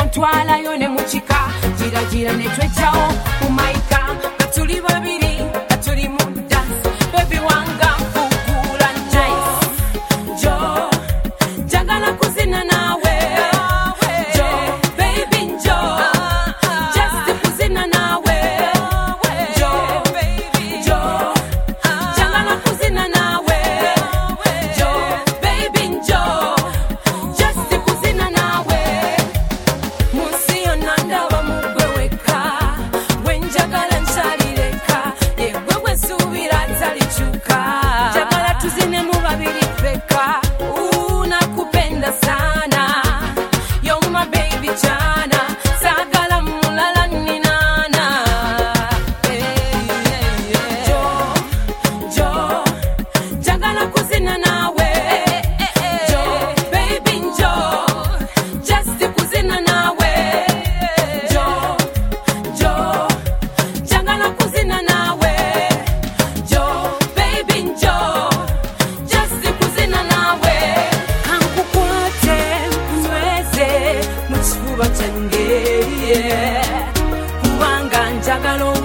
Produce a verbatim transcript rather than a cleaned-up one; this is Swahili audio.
ntwala yone muchika gira gira netwechao umaika katuli babiri katuli mu dance baby wanga fukula nice jo jangala kuzina nawe jo baby jo just kuzina nawe jo baby jo jangala kuzina nawe jo baby jo just kuzina nawe musio nandaba mugweweka wenjagala nshalireka yegwe subira zalichuka jagala tuzine mu babiri peka unakupenda sana you're my baby jana sagala mulala ninana hey, hey, hey. jo jo jagala kuzina nawe jo baby jo just kuzina nawe jo jo jagala kuzina nawe jo baby jo just kuzina nawe kankukwate kunyweze mu kifuba cyange kubanga njagala